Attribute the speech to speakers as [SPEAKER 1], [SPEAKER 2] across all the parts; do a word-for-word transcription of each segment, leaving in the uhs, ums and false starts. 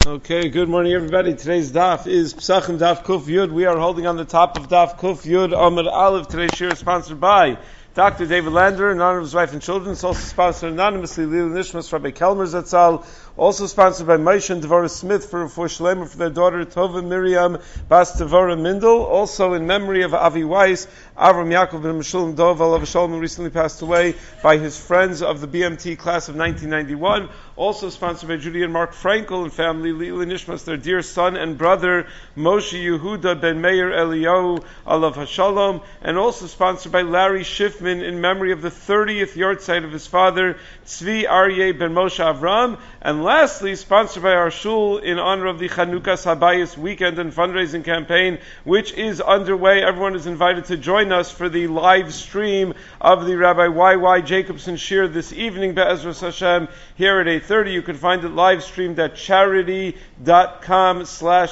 [SPEAKER 1] Okay, good morning everybody. Today's daf is Pesachim Daf Kuf Yud. We are holding on the top of Daf Kuf Yud Amud Aleph. Today's shir is sponsored by Doctor David Lander in honor of his wife and children. It's also sponsored anonymously Lila Nishmas Rabbi Kelmer Zatzal. Also sponsored by Moshe and Devorah Smith for for Shlema for their daughter Tova Miriam Bas Devorah Mindel. Also in memory of Avi Weiss, Avram Yaakov ben Meshulam Dov Alav Shalom, who recently passed away, by his friends of the B M T class of nineteen ninety-one. Also sponsored by Judy and Mark Frankel and family Lila Nishmas, their dear son and brother Moshe Yehuda ben Meir Eliyahu Alav Hashalom. And also sponsored by Larry Schiffman in memory of the thirtieth yahrzeit of his father Tzvi Aryeh ben Moshe Avram. And lastly, sponsored by our shul in honor of the Chanukas Habayis weekend and fundraising campaign, which is underway. Everyone is invited to join us for the live stream of the Rabbi Y Y Jacobson Shir this evening, Be'ezras Hashem, here at eight thirty. You can find it live streamed at charity.com slash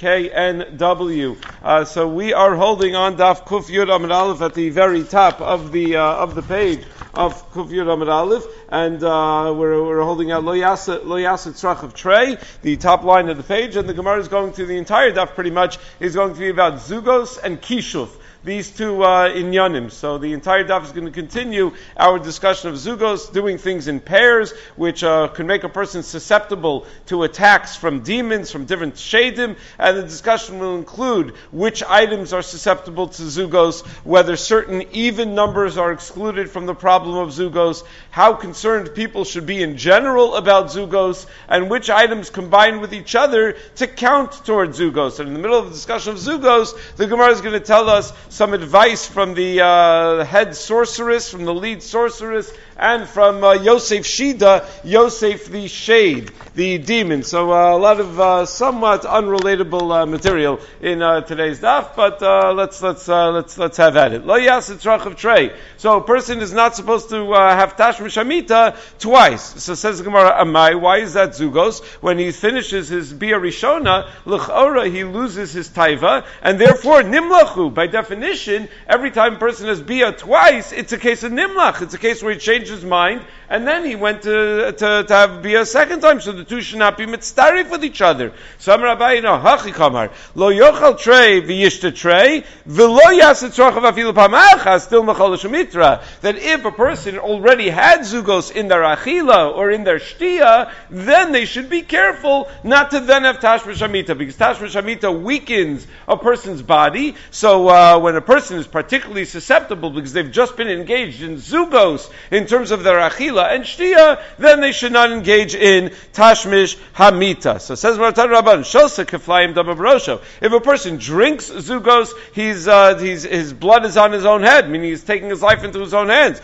[SPEAKER 1] BKNW. Uh, so we are holding on Daf Kuf Yud Amud Aleph at the very top of the uh, of the page of Kuf Yud Amud Aleph, and uh, we're, we're holding out Lo Yasa Lo Yasa Tzrach of Trey, the top line of the page, and the Gemara is going to, the entire daf pretty much is going to be about Zugos and Kishuf, these two uh, inyanim. So the entire daf is going to continue our discussion of Zugos, doing things in pairs, which uh, can make a person susceptible to attacks from demons, from different shadim, and the discussion will include which items are susceptible to Zugos, whether certain even numbers are excluded from the problem of Zugos, how concerned people should be in general about Zugos, and which items combine with each other to count towards Zugos. And in the middle of the discussion of Zugos, the Gemara is going to tell us some advice from the uh, head sorceress, from the lead sorceress, and from uh, Yosef Shida, Yosef the Shade, the demon. So uh, a lot of uh, somewhat unrelatable uh, material in uh, today's daf, but uh, let's let's uh, let's let's have at it. Lo yas tzrach of trey. So a person is not supposed to uh, have tashmish hamita twice. So says the Gemara, Amai, why is that Zugos? When he finishes his bia rishona, l'chora, he loses his taiva, and therefore nimlachu. By definition, every time a person has bia twice, it's a case of nimlach. It's a case where he changes his mind, and then he went to to, to have bia a second time, so the two should not be mitzdarif with each other. So Amar Abaye, no, hachi kamar, lo yochal trey v'yishta trey, v'lo yaset tzrochav afilu pamachas, still machol shemitra. That if a person already had zugos in their achila or in their shtia, then they should be careful not to then have tashmish hamita, because tashmish hamita weakens a person's body. So uh, when a person is particularly susceptible because they've just been engaged in zugos in terms of their achila and shtia, then they should not engage in tashmish hamita. So says Maratan Rabban, Shosa keflayim dama b'rosho. If a person drinks zugos, he's, uh, he's, his blood is on his own head, meaning he's taking his life into his own hands.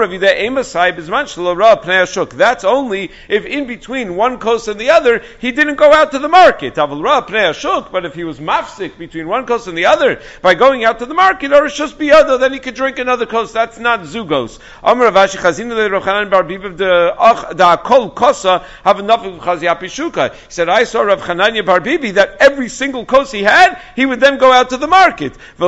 [SPEAKER 1] That's only if in between one coast and the other, he didn't go out to the market. But if he was mafsik between one coast and the other, by going out to the market, or Rishus biyado, then he could drink another coast. That's not zugos. He said, I saw Rav Chananya Bar Bibi that every single kos he had, he would then go out to the market. But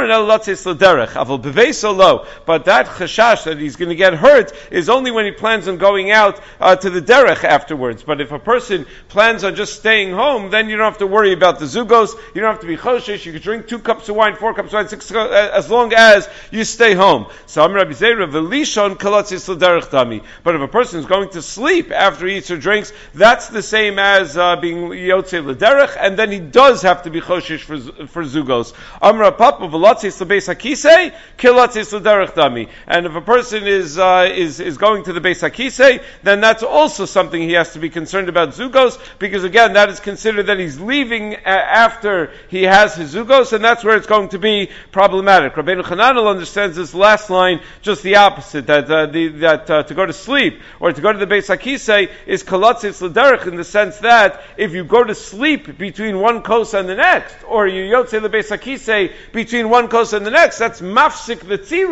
[SPEAKER 1] that chashash that he's going to get hurt is only when he plans on going out uh, to the derech afterwards. But if a person plans on just staying home, then you don't have to worry about the zugos. You don't have to be choshesh. You can drink two cups of wine, four cups of wine, six uh, as long as you stay home. So Amar Rabbi Zeira v'lishon kalatzis l'derech dami. But if a person is going to sleep after he eats or drinks, that's the same as uh, being yotzei l'derech, and then he does have to be choshesh for for zugos. Amar papa v'latzis l'beis hakisei kilatzis l'derech dami. And if a person is uh, is is going to the beis hakisei, then that's also something he has to be concerned about zugos, because again, that is considered that he's leaving uh, after he has his zugos, and that's where it's going to be problematic. Rabbeinu Chananel understands this last line just the opposite, that uh, the, that uh, to go to sleep or to go to the Beis HaKisei is kalatzis l'derech, in the sense that if you go to sleep between one kos and the next, or you yotzei the Beis HaKisei between one kos and the next, that's mafsik the tziruf.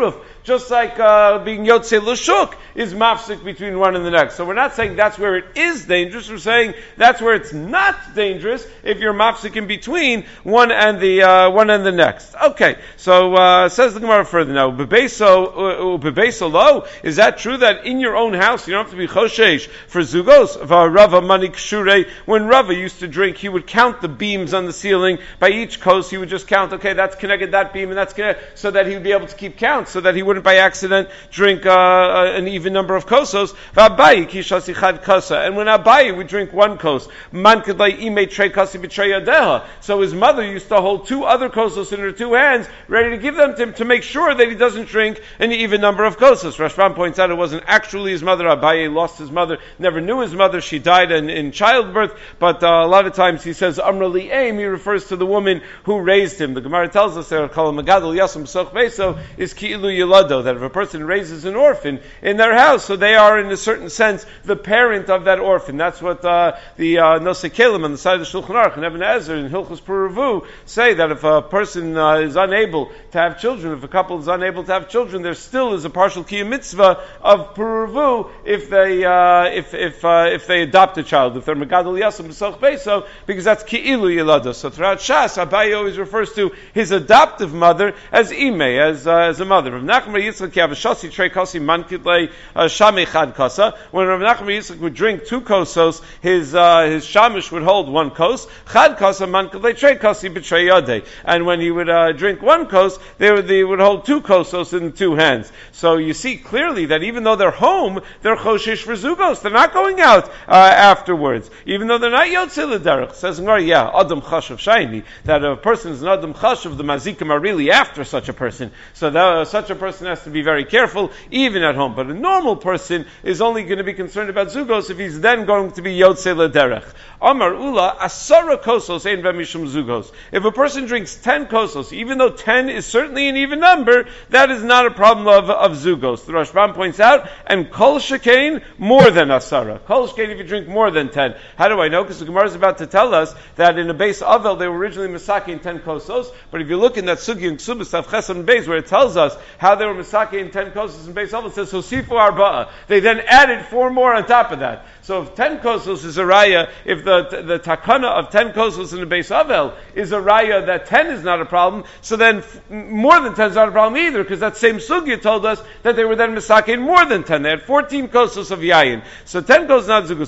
[SPEAKER 1] just like uh, being Yotzei L'Shuk is mafsik between one and the next. So we're not saying that's where it is dangerous, we're saying that's where it's not dangerous if you're mafsik in between one and the uh, one and the next. Okay, so uh, says the Gemara further now, Bebeso, Bebeso lo, is that true that in your own house you don't have to be choshesh for zugos? Rava Manik Shure, when Rava used to drink, he would count the beams on the ceiling. By each kos, he would just count, okay, that's connected that beam and that's connected, so that he would be able to keep count, so that he wouldn't by accident drink uh, an even number of kosos. V'abayi kishasi chad kasa, and when Abayi would drink one kos, man kedlai ime trei kasi b'trei yadeha. So his mother used to hold two other kosos in her two hands, ready to give them to him to make sure that he doesn't drink an even number of kosos. Rashbam points out it wasn't actually his mother. Abayi lost his mother, never knew his mother. She died in, in childbirth, but uh, a lot of times he says Amra li Aim, he refers to the woman who raised him. The Gemara tells us there, Kol Magadol Yasam Soch Beso is Ki'ilu Yilado, that if a person raises an orphan in their house, so they are in a certain sense the parent of that orphan. That's what uh, the uh, Nosei Kelim on the side of the Shulchan Aruch and Ibn Ezra and Hilchos Puravu say that if a person uh, is unable to have children, if a couple is unable to have children, there still is a partial Kiyum mitzvah of Puravu if they uh, if if uh, if they adopt a child, if they're Megadol Yasam B'Soch Beso, because that's Ki'ilu Yilado. So throughout Shas, Abayi always refers to his adoptive mother as Ime, as uh, as a mother. Rav Nachman Yitzchak Yavashasi Trei Kasi Mankidlei Shamei Chad Kasa. When Rav Nachman Yitzchak would drink two kosos, his uh, his shamish would hold one kos. Chad Kasa Mankidlei Trei Kasi B'Trei Yodei. And when he would uh, drink one kos, they would they would hold two kosos in two hands. So you see clearly that even though they're home, they're choshesh for zugos. They're not going out uh, afterwards, even though they're not yotzei l'derech. Says Gemara, yeah, adam chashav shayni, that a person is an adam chashav, the mazikim are really after such a person. So that, uh, such a person has to be very careful, even at home. But a normal person is only going to be concerned about zugos if he's then going to be yotzei l'derech. Amar ula asara kosos ein b'mishum zugos. If a person drinks ten kosos, even though ten is certainly an even number, that is not a problem of, of zugos. The Rashbam points out, and kol shekain, more than asara. Kol shekain if you drink more than ten. How do I know? Because the Gemara is about to tell us that in a base avel they were originally masaking ten kosos, but if you look in that sugi and ksubas of chesam base where it tells us how they were masaking ten kosos in base avel, it says hosifu arba'a. They then added four more on top of that. So if ten kosos is a raya, if the the takana of ten kosos in the base avel is a raya that ten is not a problem, so then f- more than ten is not a problem either, because that same sugya told us that they were then masaking more than ten. They had fourteen kosos of yayin. So ten kosos not zugus.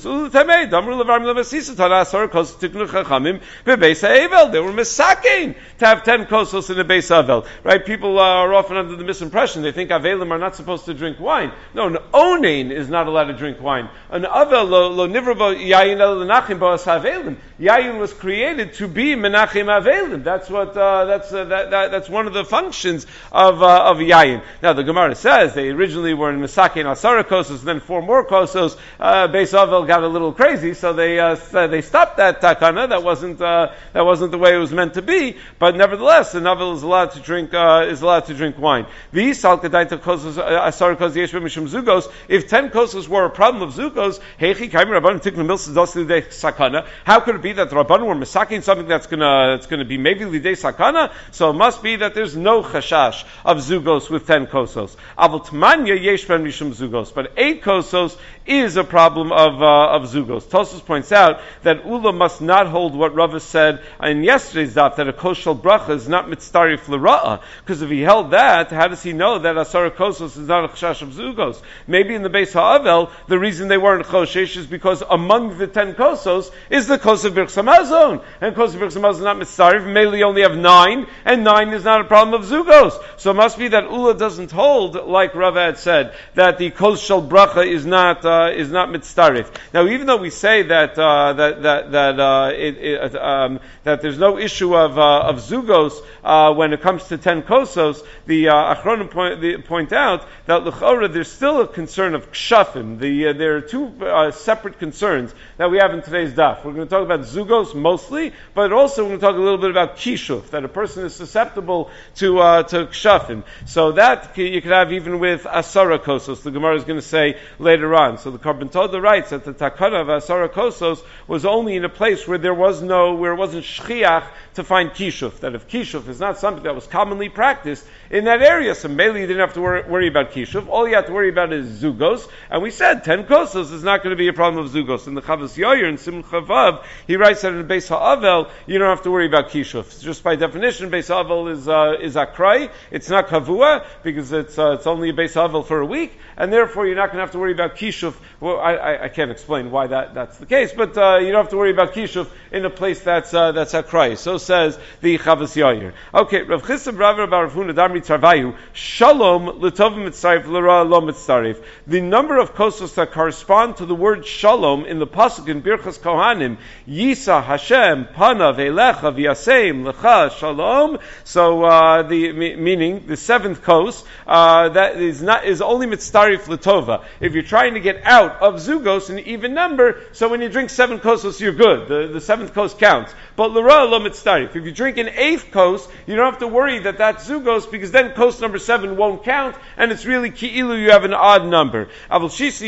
[SPEAKER 1] They were misaking to have ten kosos in the base avel. Right? People uh, are often under the misimpression. They think avelim are not supposed to drink wine. No, an onain is not allowed to drink wine. An avel lo, lo nivravo yayin el lenachim boas avelim. Yayin was created to be menachim avelim. That's what. Uh, that's uh, that, that. That's one of the functions of uh, of yayin. Now the Gemara says they originally were in misaking asara kosos, then four more kosos. Uh, base avel got a little crazy, so they uh, they stopped that takana. That wasn't uh, that wasn't the way it was meant to be. But nevertheless, the navel is allowed to drink uh, is allowed to drink wine. If ten kosos were a problem of zugos, how could it be that the rabbanon were misaking something that's gonna that's gonna be maybe lidei sakana? So it must be that there's no chashash of zugos with ten kosos. But eight kosos is a problem of uh, of zugos. Tosfos points out that Ula must not hold what Rava said in yesterday's daf, that a koshel bracha is not mitztarif l'ra'ah, because if he held that, how does he know that asara kosos is not a chashash of zugos? Maybe in the base ha'avel, the reason they weren't choshesh is because among the ten kosos is the kos of birchas hamazon, and kos of birchas hamazon is not mitztarif. Maybe only have nine, and nine is not a problem of zugos. So it must be that Ula doesn't hold, like Rava had said, that the koshel bracha is not uh, is not mitztarif. Now, even though we say that uh, that that that uh, it, it, um, that there's no issue of uh, of zugos uh, when it comes to ten kosos, the uh, Achronim point, the, point out that l'chora there's still a concern of kshafim. The uh, there are two uh, separate concerns that we have in today's daf. We're going to talk about zugos mostly, but also we're going to talk a little bit about kishuf, that a person is susceptible to uh, to kshafim. So that you could have even with asara kosos. The Gemara is going to say later on. So the Karban Toda writes that the takana of asara kosos was only in a place where there was no, where it wasn't shchiach to find kishuf. That if kishuf is not something that was commonly practiced in that area, so maybe Mameli, you didn't have to worry, worry about Kishuv. All you have to worry about is Zugos. And we said ten kosos is not going to be a problem of Zugos. In the Chavos Yoyer, in Simon Chavav, he writes that in Beis Ha'avel, you don't have to worry about Kishuv. Just by definition, Beis Ha'avel is, uh, is Akrai. It's not Kavua, because it's, uh, it's only a Beis Ha'avel for a week, and therefore you're not going to have to worry about Kishuv. Well, I, I, I can't explain why that, that's the case, but, uh, you don't have to worry about Kishuv in a place that's, uh, that's Akrai. So says the Chavos Yoyer. Okay, Rav Chisda Rav Bar Rav Huna Damri Tarvayu, Shalom l'tov mitzarif l'ra lo mitzarif. The number of kosos that correspond to the word Shalom in the pasuk in Birchas Kohanim, Yisa Hashem Panav Elecha V'Yaseim Lecha Shalom. So uh, the meaning the seventh kos uh, that is not is only mitzarif l'tova. If you're trying to get out of zugos, an even number, so when you drink seven kosos, you're good. The, the seventh kos counts. But l'ra lo mitzarif. If you drink an eighth kos, you don't have to worry that that's zugos, because then kos number seven won't count, and it's really ki'ilu you have an odd number. But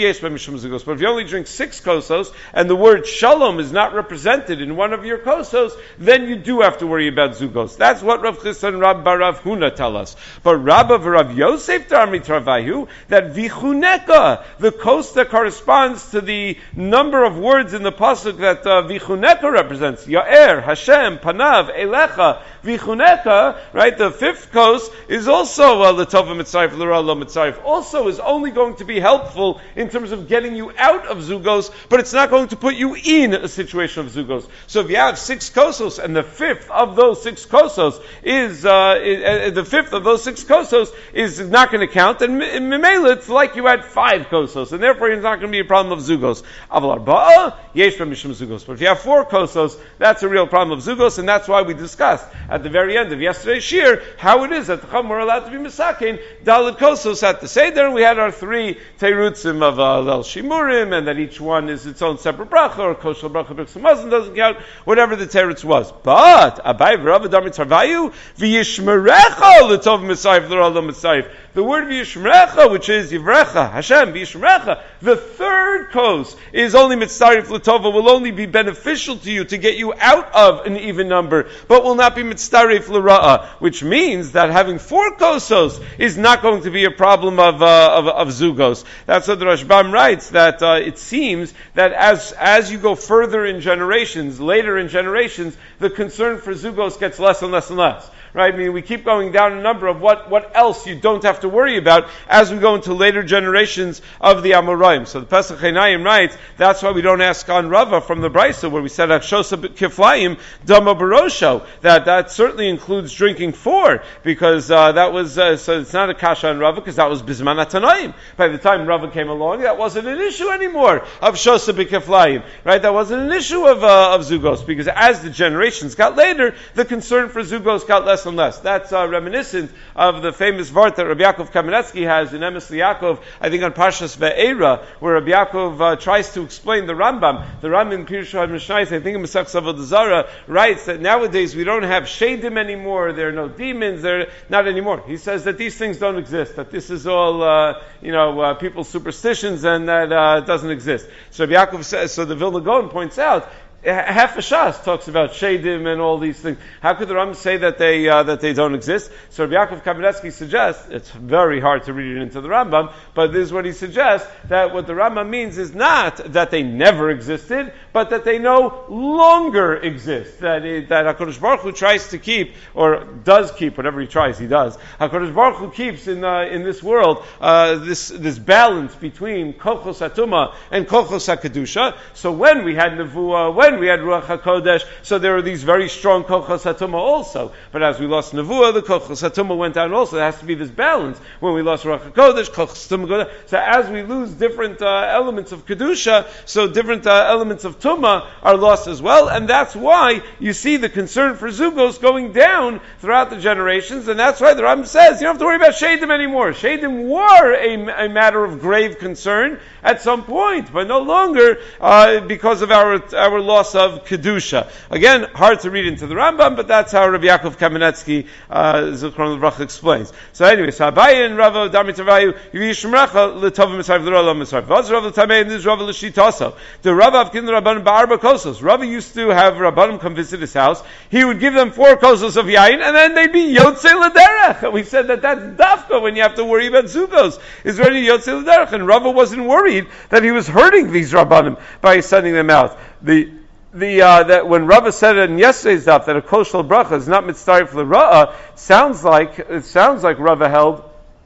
[SPEAKER 1] if you only drink six kosos, and the word shalom is not represented in one of your kosos, then you do have to worry about zugos. That's what Rav Chisda and Rav Bar Rav Huna tell us. But Rabba v'Rav Yosef Darmi Travayu, that vichuneka, the kos that corresponds to the number of words in the pasuk that uh, vichuneka represents, Ya'er, Hashem, Panav, Elecha, vichuneka, right, the fifth kos is also uh, l'tova mitzarif, l'ra lo mitzarif, also is only going to be helpful in terms of getting you out of zugos, but it's not going to put you in a situation of zugos. So if you have six kosos, and the fifth of those six kosos is, uh, is uh, the fifth of those six kosos is not going to count, and in Mimela it's like you had five kosos, and therefore it's not going to be a problem of zugos. Aval arba'a, yesh b'mishum zugos. But if you have four kosos, that's a real problem of zugos, and that's why we discussed at the very end of yesterday's shir how it is that the Chum were allowed to be misakin daled kosos at the seder. We had our three teirutzim of uh, Lel Shimurim, and that each one is its own separate bracha, or koshel bracha b'chsum mazon doesn't count, whatever the teirutz was. But Abai v'Rav Darmi Tarvayu v'yishmerecha l'tov misayif l'ra lo misayif. The word v'yishmerecha, which is yivrecha Hashem v'yishmerecha, the third kos is only mitzarif l'tova, will only be beneficial to you to get you out of an even number, but will not be mitzarif l'ra'a, which means that having four kosos is not going to be a problem of uh, of, of zugos. That's what the Rashbam writes, that uh, it seems that as as you go further in generations, later in generations, the concern for zugos gets less and less and less. Right? I mean, we keep going down a number of what, what else you don't have to worry about as we go into later generations of the Amoraim. So the Pesach Einayim writes, that's why we don't ask on Rava from the Brisa, where we said, Akshosa Kiflayim, Dama Barosho, that that certainly includes drinking four, because uh, that was, uh, so it's not a kasha on Rava, because that was Bizman Atanaim. By the time Rava came along, that wasn't an issue anymore of Shosa Kiflayim. Right? That wasn't an issue of, uh, of Zugos, because as the generations got later, the concern for Zugos got less and less. That's uh, reminiscent of the famous vart that Rabbi Yaakov Kamenetsky has in Emes Yaakov, I think on Parshas Ve'era, where Rabbi Yaakov uh, tries to explain the Rambam. The Rambam in Pirush HaMishnayos, I think in Masech Avodah Zarah, writes that nowadays we don't have shadim anymore, there are no demons, they're not anymore. He says that these things don't exist, that this is all, uh, you know, uh, people's superstitions, and that uh, doesn't exist. So Rabbi Yaakov says, so the Vilna Gaon points out, half a Shas talks about Shadim and all these things. How could the Rambam say that they uh, that they don't exist? So Rabbi Yaakov Kamenetsky suggests, it's very hard to read it into the Rambam, but this is what he suggests, that what the Rambam means is not that they never existed, but that they no longer exist. That it, that HaKadosh Baruch Hu tries to keep, or does keep, whatever he tries, he does. HaKadosh Baruch Hu keeps in uh, in this world uh, this this balance between Kochos HaTumah and Kochos HaKedusha. So when we had Nevuah, when we had Ruach HaKodesh, so there are these very strong Kochos HaTumah also. But as we lost Nevuah, the Kochos HaTumah went down also. There has to be this balance. When we lost Ruach HaKodesh, Kochos HaTumah goes down. So as we lose different uh, elements of Kedusha, so different uh, elements of Tumah are lost as well. And that's why you see the concern for Zugos going down throughout the generations. And that's why the Rambam says, you don't have to worry about Shadim anymore. Shadim were a, a matter of grave concern at some point, but no longer uh, because of our our loss of kedusha. Again, hard to read into the Rambam, but that's how Rabbi Yaakov Kamenetsky uh, Zichron Lebracha explains. So anyway, so Abaye and Rava Dami Tavayu Yishmrecha L'Tovim Mitzrayim L'Rolam Mitzrayim. Vaz Rava L'Tamei and this Rava L'Shitasa. The Rava of Kin Rabbanim Ba'arba Kosos. Rava used to have Rabbanim come visit his house. He would give them four kosos of yain, and then they'd be Yotzei L'Derech. We said that that's dafka when you have to worry about zugos. Is ready Yotzei L'Derech, and Rava wasn't worried that he was hurting these Rabbanim by sending them out. The The uh, that when Rava said in yesterday's daf that a koshel bracha is not mitzarif l'ra'ah, sounds like it sounds like Rava held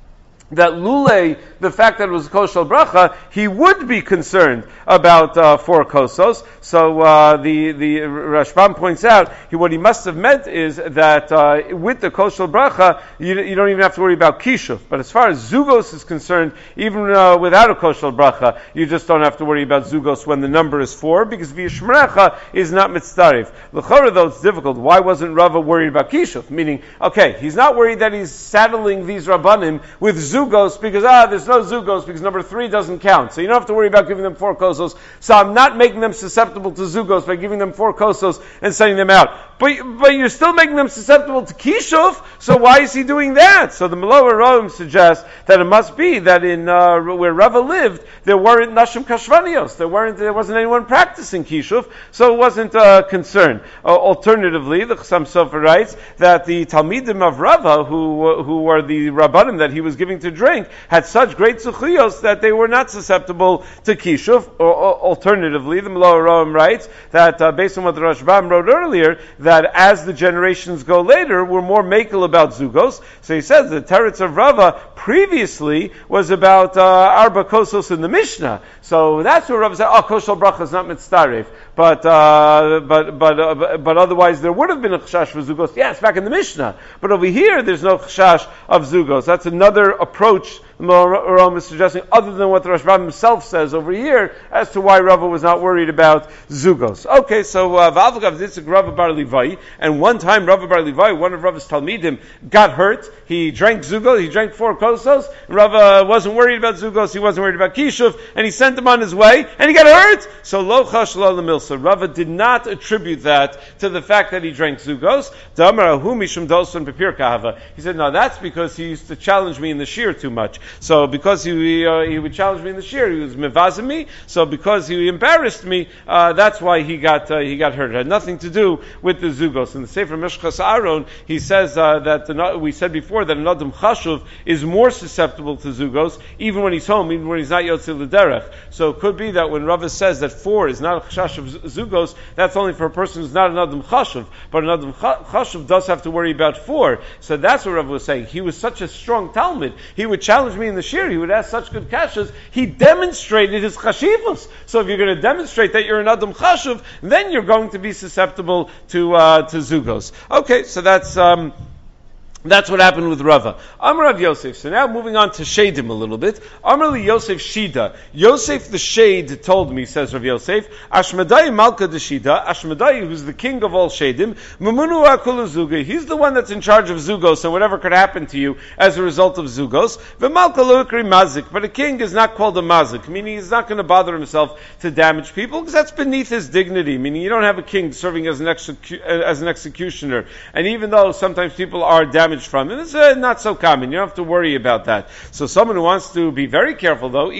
[SPEAKER 1] that lule, the fact that it was koshel bracha, he would be concerned about uh, four kosos. So uh, the the Rashbam points out he, what he must have meant is that uh, with the koshel bracha, you, you don't even have to worry about kishuf. But as far as zugos is concerned, even uh, without a koshel bracha, you just don't have to worry about zugos when the number is four, because v'yishmerecha is not mitzarif. L'chora, though it's difficult, why wasn't Rava worried about kishuf? Meaning, okay, he's not worried that he's saddling these rabbanim with zugos. Zugos because ah, there's no zugos because number three doesn't count. So you don't have to worry about giving them four kosos. So I'm not making them susceptible to zugos by giving them four kosos and sending them out. But but you're still making them susceptible to kishuf. So why is he doing that? So the Meloa Roim suggests that it must be that in uh, where Rava lived there weren't nashim kashvanios. There weren't there wasn't anyone practicing kishuf, so it wasn't a concern. Uh, alternatively, the Chassam Sofer writes that the Talmidim of Rava, who who were the rabbanim that he was giving to drink, had such great zuchiyos that they were not susceptible to kishuf. Or, or, alternatively, the Meloa Roim writes that uh, based on what the Rashbam wrote earlier, that as the generations go later, we're more makel about zugos. So he says the teretz of Rava previously was about uh, arba kosos in the Mishnah. So that's where Rava said, "Oh, koshel bracha is not mitzarif." But uh, but but uh, but otherwise there would have been a chashash for zugos. Yes, back in the Mishnah. But over here, there's no chashash of zugos. That's another approach the Rambam is suggesting, other than what the Rashbam himself says over here, as to why Rava was not worried about zugos. Okay, so V'avagav Ditzik Rava Bar Livai, and one time Rava Bar Livai, one of Rava's Talmidim, got hurt. He drank zugos. He drank four kosos. Rava wasn't worried about zugos. He wasn't worried about kishuf, and he sent him on his way, and he got hurt. So lo chash lo lemilsa. Rava did not attribute that to the fact that he drank zugos. Damarahu mishum doson pepir kahava. He said, no, that's because he used to challenge me in the shir too much. So because he uh, he would challenge me in the shir, he was mevazim me. So because he embarrassed me, uh, that's why he got uh, he got hurt. It had nothing to do with the zugos. In the Sefer Meshchas Aaron, he says uh, that the, we said before that an adam chashuv is more susceptible to zugos, even when he's home, even when he's not yotzei l'derech. So it could be that when Rava says that four is not a chashash of zugos, that's only for a person who's not an adam chashuv, but an adam chashuv does have to worry about four. So that's what Rava was saying. He was such a strong Talmud. He would challenge me in the shir. He would ask such good kashas. He demonstrated his chashivus. So if you're going to demonstrate that you're an adam chashuv, then you're going to be susceptible to uh, to zugos. Okay, so that's. Um, That's what happened with Rava. Amar Rav Yosef. So now moving on to Shadim a little bit. Amar li Yosef Shida. Yosef the Shade told me, says Rav Yosef, Ashmedai Malka de Shida, Ashmedai, who's the king of all Shadim, Mamunu Akulu Zuga. He's the one that's in charge of Zugos, and whatever could happen to you as a result of Zugos. V'Malka Lokri Mazik. But a king is not called a Mazik, meaning he's not going to bother himself to damage people, because that's beneath his dignity, meaning you don't have a king serving as an, execu- as an executioner. And even though sometimes people are damaged from him, it's uh, not so common. You don't have to worry about that. So someone who wants to be very careful, though,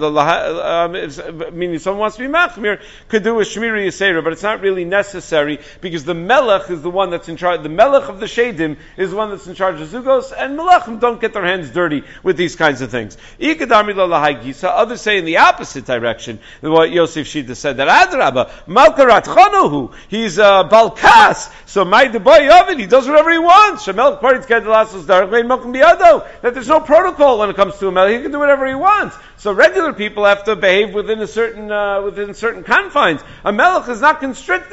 [SPEAKER 1] um, meaning someone wants to be machmir, could do a shmiri yisera, but it's not really necessary because the melech is the one that's in charge. The melech of the shadim is the one that's in charge of zugos, and melechim don't get their hands dirty with these kinds of things. Others say in the opposite direction than what Yosef Shida said, that Adrabah, Malkarat Chanuhu, he's a uh, Balkas, so my deboy of it, he does whatever he wants. Shemel that there's no protocol when it comes to a melech. He can do whatever he wants. So regular people have to behave within a certain uh, within certain confines. A melech is not constricted.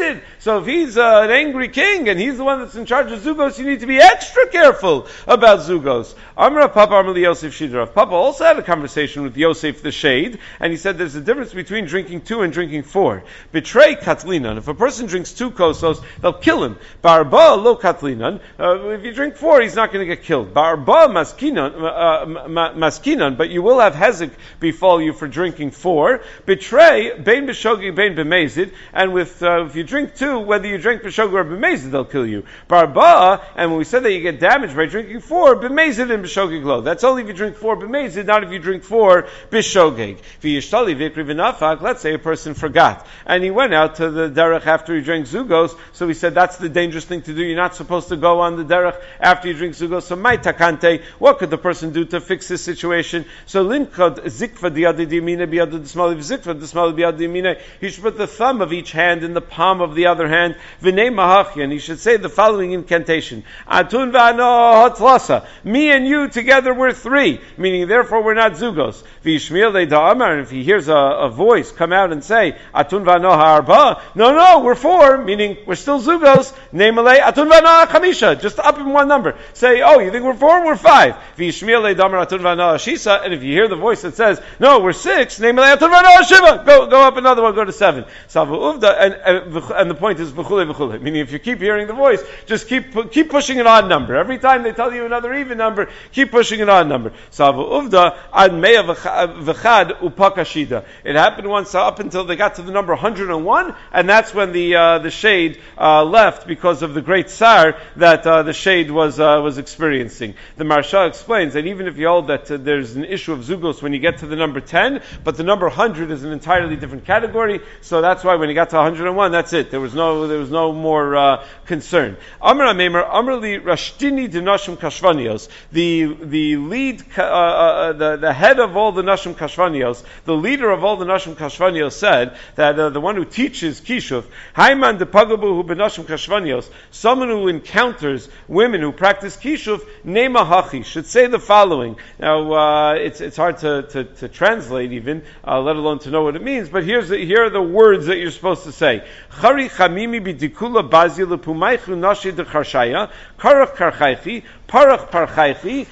[SPEAKER 1] So if he's uh, an angry king and he's the one that's in charge of Zugos, you need to be extra careful about Zugos. Amra Papa Amrli Yosef Shidra. Papa also had a conversation with Yosef the Shade, and he said there's a difference between drinking two and drinking four. Betray Katlinan. If a person drinks two kosos, they'll kill him. Barba lo Katlinan. Uh, if you drink four, he's not going to get killed. Barba maskinan, uh, maskinan, but you will have hezek befall you for drinking four. Betray bein b'shogi bein b'mezid, and with uh, if you drink two, whether you drink b'shogi or b'mezid, they'll kill you. Barba, and when we said that you get damaged by drinking four, b'mezid and b'shogeg lo. That's only if you drink four b'mezid, not if you drink four b'shogeg. V'yishtali v'ikri v'nafak. Let's say a person forgot, and he went out to the derech after he drank zugos, so he said that's the dangerous thing to do. You're not supposed to go on the derech after you drink zugos. So my takante, what could the person do to fix this situation? So linkod zikva diadi dimine biadi d'smali v'zikva d'smali biadi dimine. He should put the thumb of each hand in the palm of the other hand. V'nei mahachyan. He should say the following incantation: Atun v'ano hotlasa. Me and you together we're three, meaning therefore we're not zugos. V'yishmiel leida amar. And if he hears a, a voice come out and say Atun v'ano ha'arba, no, no, we're four, meaning we're still zugos. Nemalei Atun v'ano ha'chamisha. Just up in one number. Say, oh, you think we're four? We're five. V'yishmiel leida amar Atun v'ano ha'shisa. And if you hear the voice that says, no, we're six, Nemalei Atun v'ano ha'shiva. Go, go up another one. Go to seven. Savu uvda. And, and, and the point is v'chule v'chule. Meaning, if you keep hearing the voice, just keep keep pushing an odd number. Every time they tell you another even number, keep pushing an odd number. Savu uvda ad meya v'chad upakashida. It happened once up until they got to the number one hundred one, and that's when the uh, the shade uh, left because of the great tsar that uh, the shade was uh, was experiencing. The Maharsha explains that even if you hold that uh, there's an issue of zugos when you get to the number ten, but the number one hundred is an entirely different category, so that's why when you got to one hundred one, that's it. There was no there was no more uh, concern. Amr Ameimer, Amr li Rashtini de Nashim Kashvanios, the the lead, uh, uh, the the head of all the Nashim Kashvanios, the leader of all the Nashim Kashvanios said that uh, the one who teaches Kishuf, Haiman de Pagabu hu benashim Kashvanios, someone who encounters women who practice Kishuf, Nema Hachi, should say the following. Now uh, it's it's hard to, to, to translate even, uh, let alone to know what it means. But here's the, here are the words that you're supposed to say. Chari chamimi bidikula bazi lepumaychu nashi de charshaya, karach karchaychi, parach parchaychi,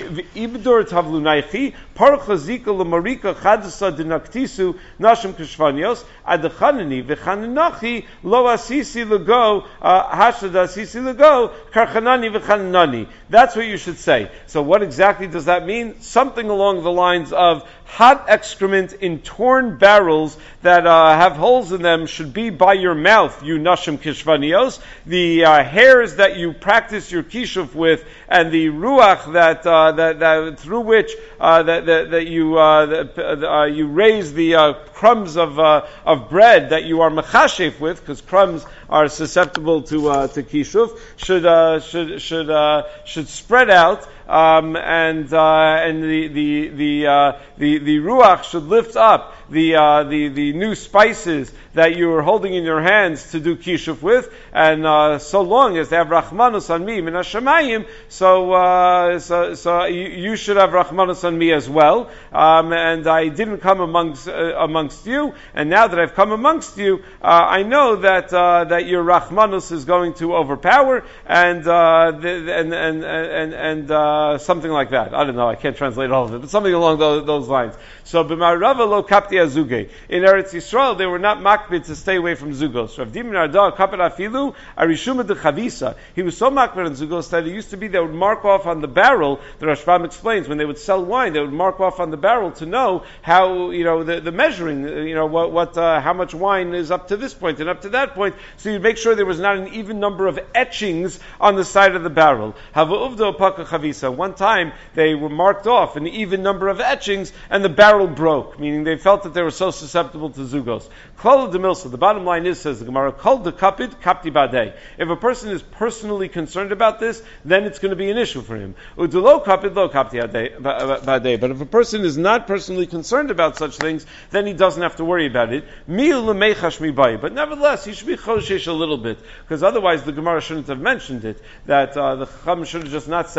[SPEAKER 1] ibdur tavlunaychi, parach lazika lamarika chadasa dinaktisu nashim kashvanios, adachanani v'chananachi lo asisi lego, hashad asisi lego, karchanani v'chananani. That's what you should say. So what exactly does that mean? Something along the lines of hot excrement in torn barrels that uh, have holes in them should be by your mouth, you nashim kishvanios. The uh, hairs that you practice your kishuf with, and the ruach that uh, that, that through which uh, that, that that you uh, that, uh, you raise the uh, crumbs of uh, of bread that you are mechashef with, because crumbs are susceptible to uh, to kishuf, should uh, should should uh, should spread out. Um, and uh, and the the the, uh, the the ruach should lift up the uh, the the new spices that you are holding in your hands to do kishuf with, and uh, so long as they have rachmanus on me min hashamayim, so uh, so so you, you should have rachmanus on me as well. Um, and I didn't come amongst uh, amongst you, and now that I've come amongst you, uh, I know that uh, that your rachmanus is going to overpower, and uh, the, and and and and. Uh, Uh, something like that. I don't know. I can't translate all of it, but something along those, those lines. So, b'ma'arava lo kapti azuge. In Eretz Yisrael, they were not makbid to stay away from zugos. Rav Dimin Arda kapet afilu arishuma de chavisa. He was so makbid on zugos that it used to be they would mark off on the barrel. The Rashbam explains when they would sell wine, they would mark off on the barrel to know how, you know, the, the measuring, you know, what, what, uh, how much wine is up to this point and up to that point. So you'd make sure there was not an even number of etchings on the side of the barrel. Hava uvda opaka chavisa. One time they were marked off an even number of etchings, and the barrel broke, meaning they felt that they were so susceptible to zugos. Kol de milsa. The bottom line is, says the Gemara, kol de kapid kapti badei. If a person is personally concerned about this, then it's going to be an issue for him. Udulo kapid lo kapti badei. But if a person is not personally concerned about such things, then he doesn't have to worry about it. Mil lemechash mibai. But nevertheless, he should be choshesh a little bit, because otherwise the Gemara shouldn't have mentioned it. That uh, the Chacham should have just not said anything.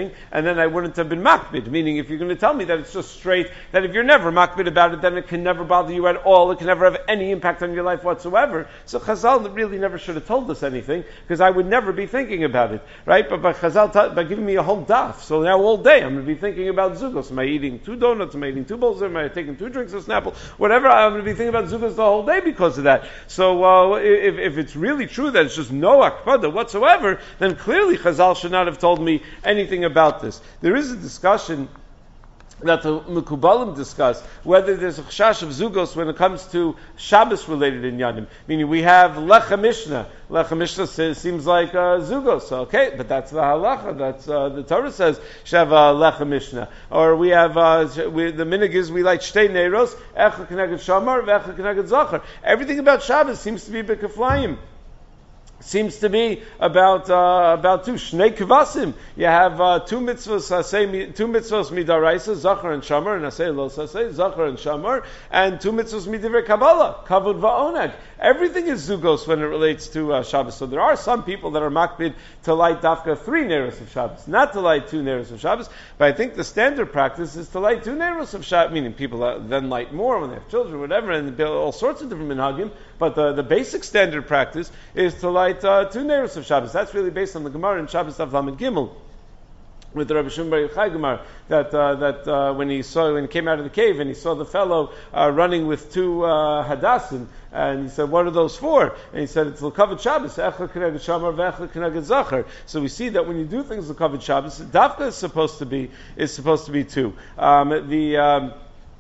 [SPEAKER 1] anything, and then I wouldn't have been makbid. Meaning, if you're going to tell me that it's just straight, that if you're never makbid about it, then it can never bother you at all, it can never have any impact on your life whatsoever. So Chazal really never should have told us anything, because I would never be thinking about it, right? But by Chazal, t- by giving me a whole daf, so now all day I'm going to be thinking about zugos. Am I eating two donuts? Am I eating two bowls? Am I taking two drinks of Snapple? Whatever, I'm going to be thinking about zugos the whole day because of that. So uh, if, if it's really true that it's just no akpada whatsoever, then clearly Chazal should not have told me anything about this. There is a discussion that the Mekubalim discuss, whether there's a chashash of zugos when it comes to Shabbos-related inyanim. Meaning we have Lecha Mishnah. Lecha Mishnah says, seems like uh, zugos. Okay, but that's the halacha. That's uh, the Torah says, Sheva Lecha Mishnah. Or we have, uh, we, the minig is we like Shtei Neiros, Echa Keneged Shamar, Vecha Keneged Zachar. Everything about Shabbos seems to be B'Keflayim. Seems to be about uh, about two shnei kvasim. You have uh, two mitzvahs, uh, say two mitzvahs midaraisa, zachar and shamar, and I say lo say zachar and shamar, and two mitzvahs midivrei kabbalah, kavod va'oneg. Everything is zugos when it relates to uh, Shabbos. So there are some people that are makbid to light dafka three neiros of Shabbos, not to light two neiros of Shabbos. But I think the standard practice is to light two neiros of Shabbos. Meaning people uh, then light more when they have children, whatever, and build all sorts of different minhagim. But the, the basic standard practice is to light uh, two neiros of Shabbos. That's really based on the Gemara in Shabbos Daf Lamed Gimel, with the Rabbi Shimon Bar Yochai Gemara, that uh, that uh, when he saw when he came out of the cave and he saw the fellow uh, running with two uh, hadassim, and he said, "What are those for?" And he said, "It's l'kavod Shabbos, echad keneged shamar, ve'echad keneged zachar." So we see that when you do things l'kavod Shabbos, dafka is supposed to be is supposed to be two. Um, the um,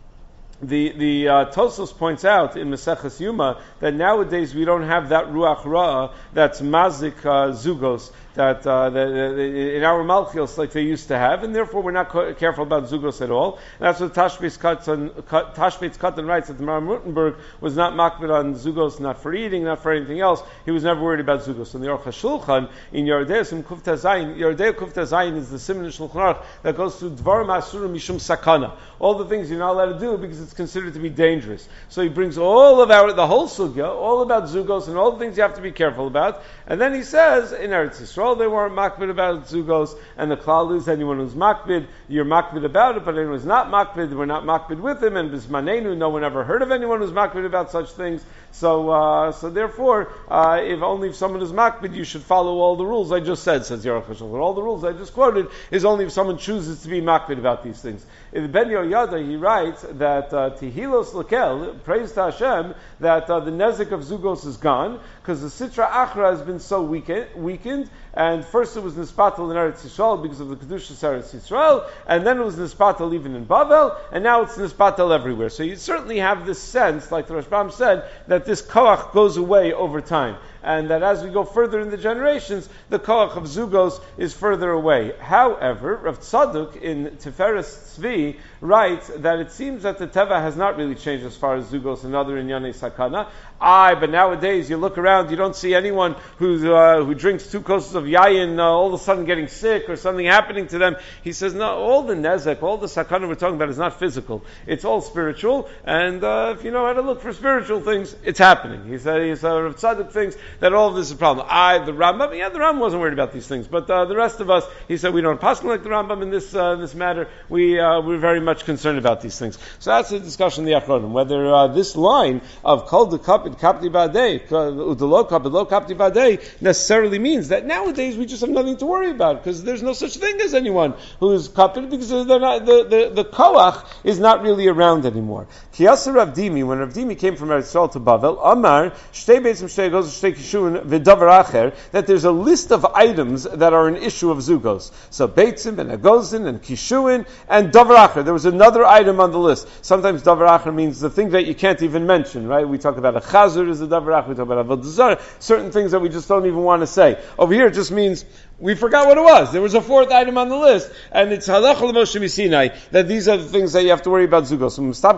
[SPEAKER 1] The the uh, Tosfos points out in Maseches Yuma that nowadays we don't have that ruach ra that's mazik uh, zugos that, uh, that uh, in our malchios like they used to have, and therefore we're not co- careful about zugos at all. And that's what Tashbetz Katan, Tashbetz Katan writes, that the Maram Rutenberg was not makbid on zugos, not for eating, not for anything else. He was never worried about zugos. And the Aruch HaShulchan in Yerodei in Kufta Zayin, Yerodei Kufta Zayin is the Siman Shulchan Aruch that goes through Dvarim Asurim Mishum Sakana, all the things you're not allowed to do because it's considered to be dangerous. So he brings all of our, the whole sugya, all about zugos and all the things you have to be careful about. And then he says, in Eretz Yisrael, they weren't makbid about zugos, and the klal is anyone who's makbid, you're makbid about it, but anyone who's not makbid, we're not makbid with him, and bismanenu, no one ever heard of anyone who's makbid about such things. So, uh, so therefore, uh, if only if someone is makbid, you should follow all the rules I just said, says Yeruch HaShulchan. All the rules I just quoted is only if someone chooses to be makbid about these things. In Ben Yoyada, he writes that uh, Tehilos Lekel, praise to Hashem, that uh, the nezik of zugos is gone, because the Sitra Achra has been so weakened, weakened, and first it was Nispatal in Eretz Yisrael because of the Kedushas Eretz Yisrael, and then it was Nispatal even in Bavel, and now it's Nispatal everywhere. So you certainly have this sense, like the Rashbam said, that this koach goes away over time, and that as we go further in the generations, the koach of zugos is further away. However, Rav Tzadok in Tiferes Tzvi writes that it seems that the teva has not really changed as far as zugos and other inyanei sakana. Aye, but nowadays you look around, you don't see anyone who's, uh, who drinks two kosses of yayin uh, all of a sudden getting sick or something happening to them. He says, no, all the nezek, all the sakana we're talking about is not physical. It's all spiritual, and uh, if you know how to look for spiritual things, it's happening. He said, he said, Rav Tzadok thinks that all of this is a problem. I, the Rambam, yeah, the Rambam wasn't worried about these things, but uh, the rest of us, he said, we don't pass like the Rambam in this uh, this matter. We uh, we're very much concerned about these things. So that's the discussion in the Achronim, whether uh, this line of kol de kapid kapti badei, udelo kapid lo kapti badei necessarily means that nowadays we just have nothing to worry about because there's no such thing as anyone who is kapid because they're not, the the the koach is not really around anymore. Kiyasa Rav Dimi, when Rav Dimi came from Eretz Yisrael to Bavel, Amar shtei beitzim shtei goes shtei kishun v'davar acher, that there's a list of items that are an issue of zugos. So beitzim and agozin and kishuin and davar acher. There was another item on the list. Sometimes davar acher means the thing that you can't even mention, right? We talk about a chazur as a davar acher, we talk about avodah zarah, certain things that we just don't even want to say. Over here it just means we forgot what it was. There was a fourth item on the list, and it's halacha l'Moshe Misinai, that these are the things that you have to worry about zugos.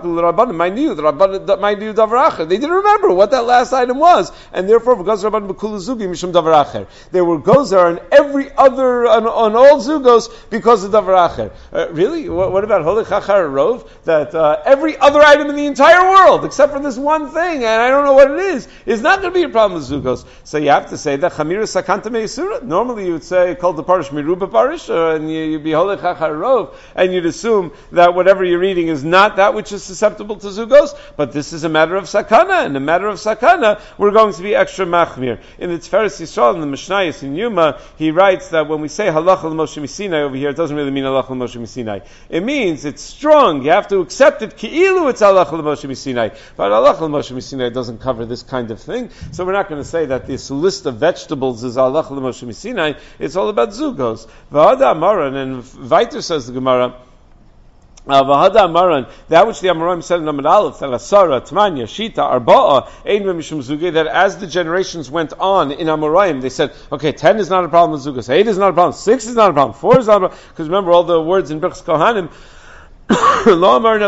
[SPEAKER 1] Mind you, the Rabbanim, mind you, davar acher. They didn't remember what that last item was, and therefore, because Rabbanim b'kula zugi mishum davar acher, they were gozer on every other, on, on all zugos because of davar acher. Uh, really? What, what about holy chachar rov? That uh, every other item in the entire world, except for this one thing, and I don't know what it is, is not going to be a problem with zugos. So you have to say that chamira sakanta me'isura. Normally, you would say called the parish miruba parish, and you, you'd be holech acharov, and you'd assume that whatever you're reading is not that which is susceptible to zugos, but this is a matter of sakana, and a matter of sakana, we're going to be extra machmir. In the Tiferes Yisrael, in the Mishnayos in Yuma, he writes that when we say halacha l'Moshe Misinai over here, it doesn't really mean halacha l'Moshe Misinai. It means it's strong. You have to accept it ki'ilu it's halacha l'Moshe Misinai. But halacha l'Moshe Misinai doesn't cover this kind of thing, so we're not going to say that this list of vegetables is halacha l'Moshe Misinai. It's all about zugos. V'hada amaran, and weiter says the Gemara, Uh, V'hada amaran, that which the Amoraim said in Amud Aleph, that Asara, Tmanya, Shita, Arba'a, Ein Mishum Zuge, that as the generations went on in Amoraim, they said, okay, ten is not a problem with Zugas, eight is not a problem, six is not a problem, four is not a problem, because remember all the words in Birchas Kohanim, that's only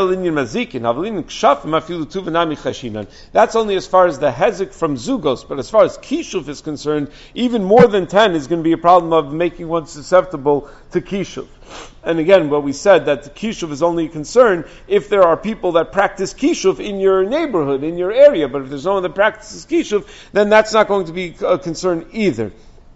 [SPEAKER 1] as far as the hezek from zugos, but as far as kishuf is concerned, even more than ten is going to be a problem of making one susceptible to kishuf. And again, what we said, that the kishuf is only a concern if there are people that practice kishuf in your neighborhood, in your area, but if there's no one that practices kishuf, then that's not going to be a concern either.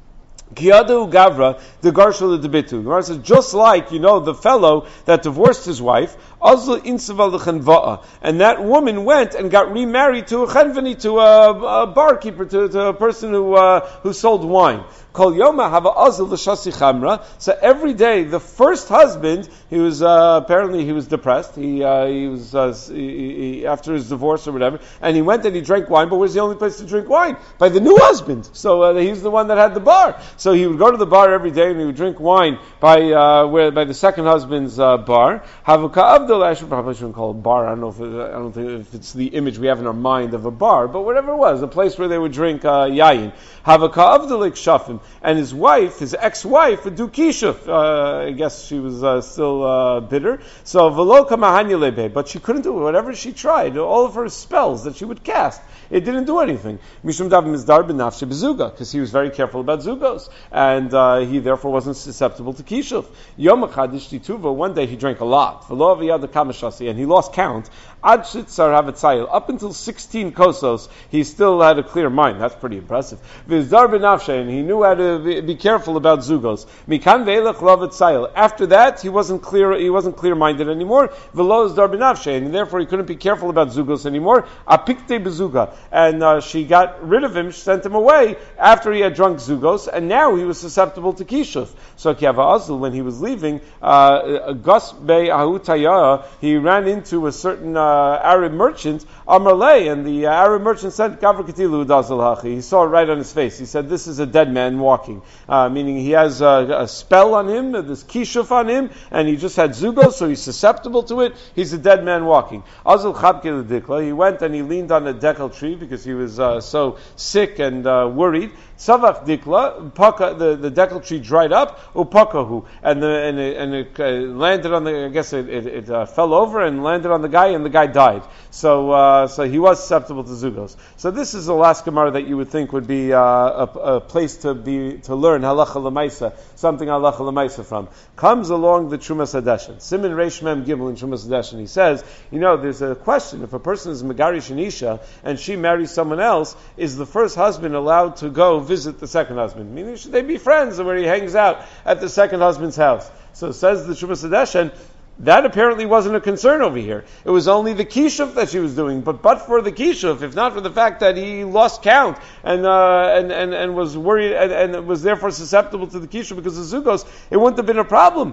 [SPEAKER 1] Kiyadu Gavra, the Garshal the Debitu. The Gemara says, just like, you know, the fellow that divorced his wife, Azla Insaval Lechenva'a, and that woman went and got remarried to a chenvani, to a, a barkeeper, to, to a person who uh, who sold wine. Kol Yoma Hava Azl L'Shasi Chamra. So every day, the first husband, he was uh, apparently he was depressed. He uh, he was uh, he, he, after his divorce or whatever, and he went and he drank wine. But where's the only place to drink wine? By the new husband. So uh, he's the one that had the bar. So he would go to the bar every day and he would drink wine by uh, where by the second husband's uh, bar. Havuka Abdul, I should probably shouldn't call it a bar. I don't know if it, I don't think if it's the image we have in our mind of a bar, but whatever it was, a place where they would drink uh, yayin. Havuka Abdul Shafim, and his wife, his ex-wife, would do kishuf. Uh, I guess she was uh, still uh, bitter. So v'lo kamahanya lebe, but she couldn't do it. Whatever she tried, all of her spells that she would cast, it didn't do anything. Mishum dav mizdar b'nafshe bezuga, because he was very careful about zugos, and uh, he therefore wasn't susceptible to kishuf. Yom achadish tituva, one day he drank a lot. V'lo aviyad kamashasi, and he lost count. Ad shitzar havetzayil, up until sixteen kosos, he still had a clear mind. That's pretty impressive. V'zdar b'nafshe, and he knew how to be, be careful about zugos. Mikan ve'elech lavetzayil. After that, he wasn't clear. He wasn't clear-minded anymore. V'lo zdar b'nafshe, and therefore he couldn't be careful about zugos anymore. Apikte bezuga, and uh, she got rid of him. She sent him away after he had drunk zugos, and now he was susceptible to kishuf. So Kiava Azul, when he was leaving, uh, Gus Bey Ahutaya, he ran into a certain uh, Arab merchant, Amarle, and the uh, Arab merchant said, Gavra Katilu Dazal Hachi. He saw it right on his face. He said, this is a dead man walking. Uh, meaning he has a, a spell on him, this kishuf on him, and he just had zugos, so he's susceptible to it. He's a dead man walking. Azul Chabke L'Dikla, he went and he leaned on a dekel tree because he was uh, so sick and uh, worried. Savach Dikla, paka, the, the dekel tree dried up, upakahu, and the, and it, and it uh, landed on the, I guess it, it, it uh, fell over and landed on the guy, and the guy died. So, uh, so he was susceptible to zugos. So this is the last Gemara that you would think would be uh, a, a place to be, to learn halacha l'maisa, something halacha l'maisa from. Comes along the Trumas Hadeshen. Siman Reish Mem Gimel in Trumas Hadeshen. He says, you know, there's a question, if a person is Megarish Anisha, and she marries someone else, is the first husband allowed to go visit the second husband? Meaning, should they be friends where he hangs out at the second husband's house? So says the Trumas Hadeshen, that apparently wasn't a concern over here. It was only the kishuf that she was doing. But but for the kishuf, if not for the fact that he lost count and uh, and, and and was worried and, and was therefore susceptible to the kishuf because of zugos, it wouldn't have been a problem.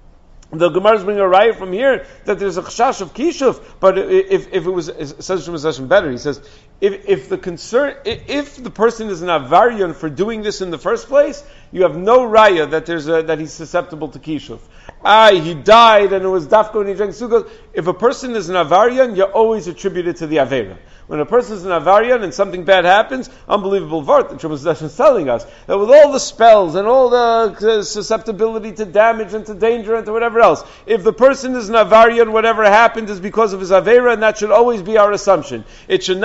[SPEAKER 1] The Gemara is bringing a riot from here that there's a chashash of kishuf, but if if it was, it says Shmuel Session better. He says if if the concern if the person is an avarian for doing this in the first place, you have no raya that there's a, that he's susceptible to kishuf. Ah, he died and it was dafko and he drank sugos. If a person is an avarian, you always attribute it to the avera. When a person is an avarian and something bad happens, unbelievable vart, the Trumas Hadeshen is telling us that with all the spells and all the susceptibility to damage and to danger and to whatever else, if the person is an avarian, whatever happened is because of his avera, and that should always be our assumption. It should not be because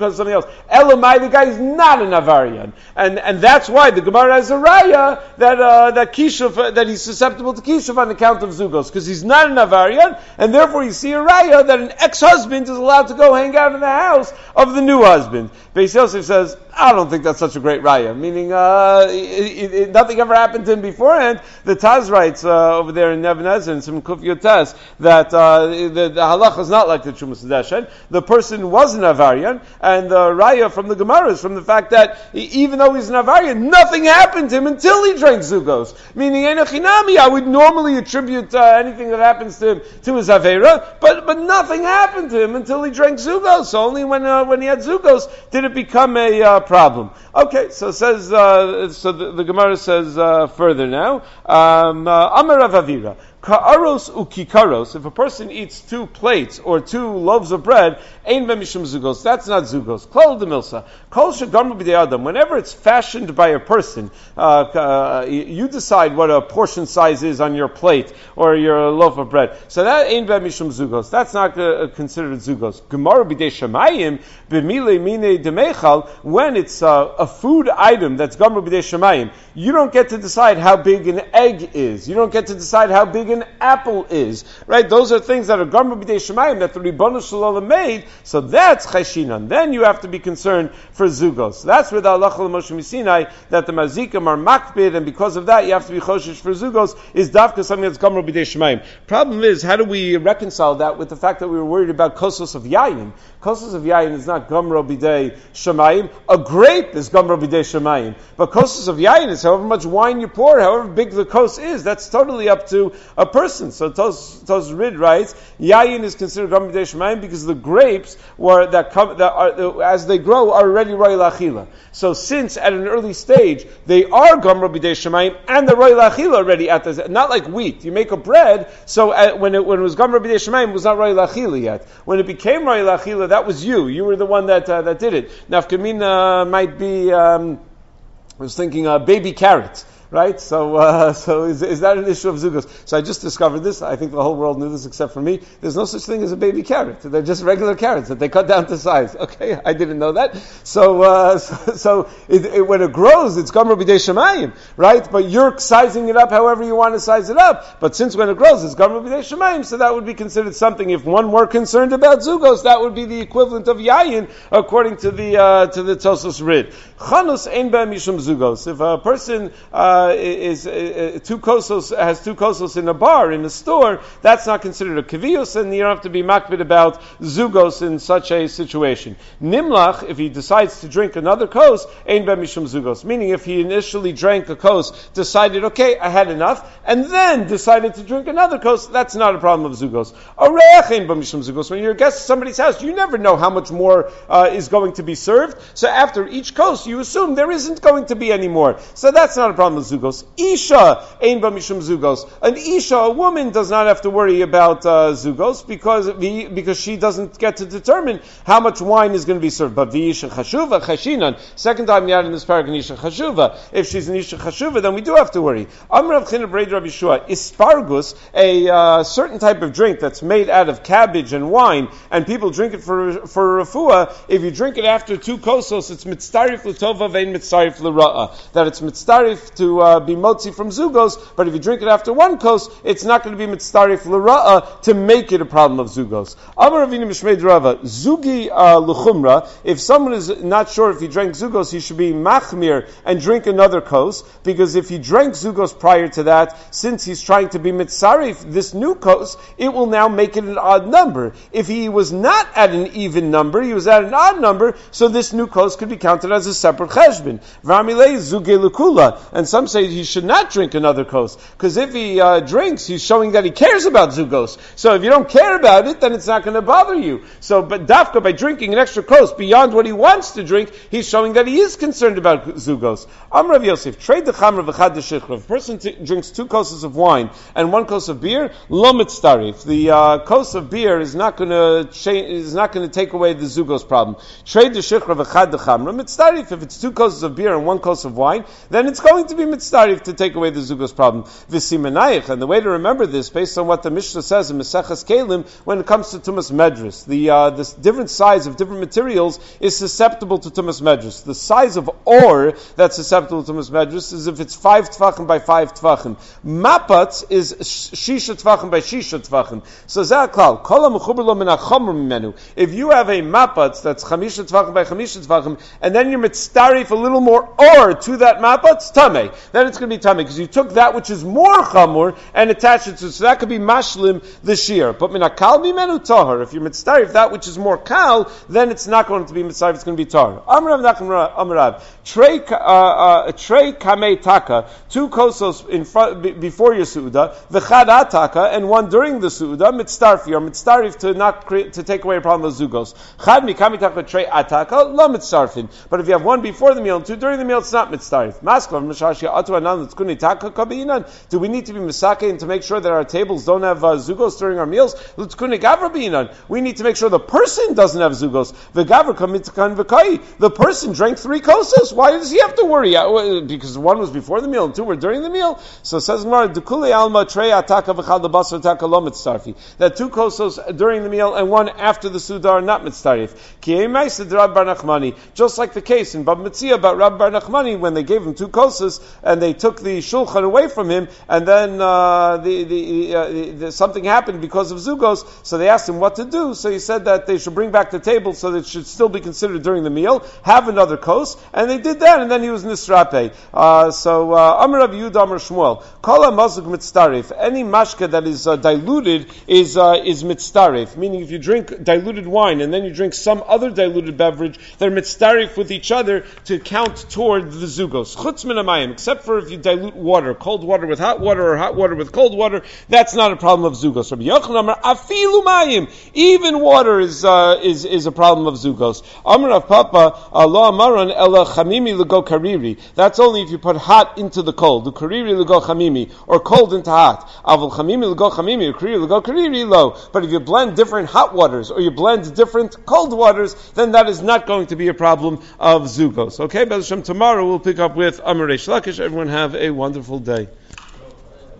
[SPEAKER 1] because of something else. Elamai, the guy is not an Avarian. And and that's why the Gemara has a raya that uh, that Kishuv, that he's susceptible to Kishuv on account of Zugos, because he's not an Avarian, and therefore you see a raya that an ex-husband is allowed to go hang out in the house of the new husband. Beis Yosef says, I don't think that's such a great raya, meaning uh, it, it, nothing ever happened to him beforehand. The Taz writes uh, over there in Nebuchadnezzar, in some Kuf Yotes, that uh, the, the halacha is not like the Trumas Hadeshen. The person was an Avarian, and the raya from the Gemara is from the fact that even though he's an Avarian, nothing happened to him until he drank Zugos. Meaning, Enochinami, I would normally attribute uh, anything that happens to him to his Avera, but but nothing happened to him until he drank Zugos. So only when uh, when he had Zugos did it become a uh, problem. Okay, so it says uh, so the, the Gemara says uh, further now. Um, uh, Amar Rav Avira. Ka'aros ukikaros, if a person eats two plates or two loaves of bread, ein b'mishum zugos, that's not zugos. Klal demilsa. Kol shegamru b'dei adam, whenever it's fashioned by a person, uh, uh, you decide what a portion size is on your plate or your loaf of bread. So that ein b'mishum zugos, that's not uh, considered zugos. Gemara b'dei shamayim, b'mile mine demechal, when it's uh, a food item that's gamru b'dei shamayim, you don't get to decide how big an egg is. You don't get to decide how big an apple is, right? Those are things that are Gamra B'dei Shemayim that the Ribbonu Shalom made, so that's Cheshinan. Then you have to be concerned for Zugos. That's where the Halacha L'Moshe Misinai, that the Mazikim are Makbid, and because of that you have to be Choshish for Zugos, is Dafka something that's Gamra B'dei Shemayim. Problem is, how do we reconcile that with the fact that we were worried about Kosos of Yayin? Kosos of Yayin is not Gamra B'dei Shemayim. A grape is Gamra B'dei Shemayim. But Kosos of Yayin is however much wine you pour, however big the kos is, that's totally up to a person. So Tos, Tos Rid writes, Yayin is considered Gamra B'dei Shemayim because the grapes were that come that are as they grow are already Roy Lachila. So since at an early stage they are Gamra B'dei Shemayim and the Roy Lachila already at the, not like wheat. You make a bread, so at, when it when it was Gamra B'dei Shemayim it was not Roy Lachila yet. When it became Roy Lachila, that was you. You were the one that uh, that did it. Nafkamina might be. Um, I was thinking uh, baby carrots. Right? So, uh, so is, is that an issue of Zugos? So I just discovered this. I think the whole world knew this except for me. There's no such thing as a baby carrot. They're just regular carrots that they cut down to size. Okay? I didn't know that. So, uh, so, so it, it, when it grows, it's Gamra B'dei Shemayim. Right? But you're sizing it up however you want to size it up. But since when it grows, it's Gamra B'dei Shemayim, so that would be considered something. If one were concerned about Zugos, that would be the equivalent of Yayin, according to the, uh, to the Tosos Rid. Chanus ein b'hem mishum Zugos. If a person, uh, is, uh, two kosos, has two kosos in a bar, in a store, that's not considered a kavius, and you don't have to be makbid about Zugos in such a situation. Nimlach, if he decides to drink another kos, ein b'hem mishum Zugos. Meaning, if he initially drank a kos, decided, okay, I had enough, and then decided to drink another kos, that's not a problem of Zugos. Oreach ein b'hem mishum Zugos. When you're a guest at somebody's house, you never know how much more uh, is going to be served, so after each kos, you assume there isn't going to be any more. So that's not a problem with Zugos. Isha ein ba mishum Zugos. An Isha, a woman, does not have to worry about uh, Zugos because the, because she doesn't get to determine how much wine is going to be served. But the Isha Chashuva, Chashinan, second time we had in this paragraph, Isha Chashuva. If she's an Isha Chashuva, then we do have to worry. Amr Rav China B'rei Rabbi Yeshua, Ispargus, a uh, certain type of drink that's made out of cabbage and wine, and people drink it for for refuah. If you drink it after two kosos, it's mitzarif l'tova vein mitzarif l'ra'a. That it's mitzarif to uh, be motzi from Zugos, but if you drink it after one kos, it's not going to be mitzarif l'ra'a to make it a problem of Zugos. Amar Ravina Mishmei Rava, Zugi uh, l'chumra, if someone is not sure if he drank Zugos, he should be machmir and drink another kos, because if he drank Zugos prior to that, since he's trying to be mitzarif this new kos, it will now make it an odd number. If he was not at an even number, he was at an odd number, so this new kos could be counted as a separate cheshbon. V'amilei zuge l'kula, and some say he should not drink another kos, because if he uh, drinks, he's showing that he cares about Zugos. So if you don't care about it, then it's not going to bother you. So, but Dafka, by drinking an extra kos beyond what he wants to drink, he's showing that he is concerned about Zugos. Amr Rav Yosef, trade the chamra v'chad the shichra. If a person t- drinks two koses of wine and one kos of beer, lo mitzarif. The uh, kos of beer is not going to change, is not going to take away the Zugos problem. Trade the shichra v'chad the chamra mitzarif. If it's two koses of beer and one kos of wine, then it's going to be mitzdarif to take away the zugos problem. V'simanayich, and the way to remember this, based on what the Mishnah says in Maseches Kelim, when it comes to tumas medrus, the uh, this different size of different materials is susceptible to tumas medrus. The size of ore that's susceptible to tumas medrus is if it's five tvachim by five tvachim. Mapatz is shisha tvachim by shisha tvachim. So zaklal kol hamechuber lo min hachomer mimenu. If you have a mapatz that's chamisha tvachim by chamisha tvachim, and then you're mitzdarif a little more or to that mapatz, tamei. Then it's going to be tamei because you took that which is more chamur and attached it to it. So that could be mashlim the shear. But min hakal mimenu tahar. If you're mitzdarif that which is more kal, then it's not going to be mitzdarif. It's going to be tahar. Amrav nachem amrav trei trei kamei taka, two kosos in front b- before your suuda, v'chad ataka, and one during the suuda, mitzdarfi or mitzdarif to not create, to take away a problem of zugos. Chad mikami taka trei ataka lo mitzdarfin. But if you have one before the meal and two during the meal, it's not mitzdarif. Maskov mishashia atu anan l'tzkuni taka kabiinan. Do we need to be misake to make sure that our tables don't have uh, zugos during our meals? L'tzkuni gavra biinan. We need to make sure the person doesn't have zugos. V'gavra kamitkan v'kai. The person drank three kosas. Why does he have to worry? Because one was before the meal and two were during the meal. So it says Gemara, Dekule alma trei ataka v'chad lebasar ataka lo mitzdarfi. That two kosos during the meal and one after the suda are not mitzdarif. Ki emaisa Rab Bar Nachmani. Just like the case in Bab Metzia about Rab Bar Nachmani when they gave him two kosas and they took the shulchan away from him, and then uh, the, the, uh, the, the something happened because of zugos. So they asked him what to do. So he said that they should bring back the table so that it should still be considered during the meal. Have another kos, and they did that, and then he was nisrape. Uh, so Amar Rav Yehuda Amar Shmuel, Kol hamazug mitzdarif. Any mashka that is uh, diluted is uh, is mitzdarif. Meaning, if you drink diluted wine and then you drink some other diluted beverage, they're mitzdarif with each other to count toward the zugos. Chutz min hamayim, except for if you dilute water, cold water with hot water or hot water with cold water, that's not a problem of zugos. Rabbi Yochanan Amar afilu mayim. Even water is uh, is is a problem of zugos. Amar Rav Papa lo amaran ela chamimi lego kariri. That's only if you put hot into the cold. The kariri lego chamimi, or cold into hot. Avol chamimi lego chamimi, or kariri lego kariri lo. But if you blend different hot waters, or you blend different cold waters, then that is not going to be a problem of zugos. Okay, Be'ez Hashem, tomorrow we'll pick up with Amar Reish Lakish. Everyone have a wonderful day.